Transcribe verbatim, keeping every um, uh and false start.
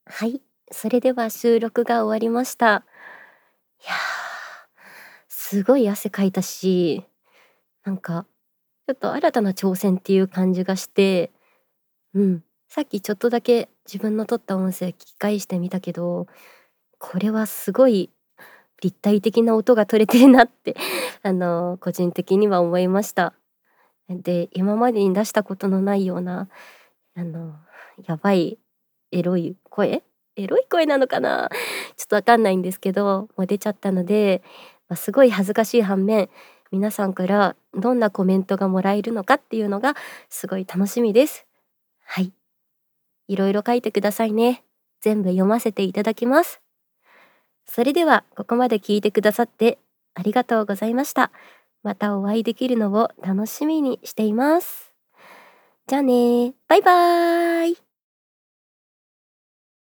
はい、それでは収録が終わりました。いや、すごい汗かいたし、なんか、ちょっと新たな挑戦っていう感じがして、うん、さっきちょっとだけ自分の撮った音声聞き返してみたけど、これはすごい立体的な音が取れてるなってあの、個人的には思いました。で、今までに出したことのないような、あの、やばいエロい声エロい声なのかな？ちょっとわかんないんですけど、もう出ちゃったので、ま、すごい恥ずかしい反面、皆さんからどんなコメントがもらえるのかっていうのがすごい楽しみです。はい。いろいろ書いてくださいね。全部読ませていただきます。それではここまで聞いてくださってありがとうございました。またお会いできるのを楽しみにしています。じゃあね、バイバーイ。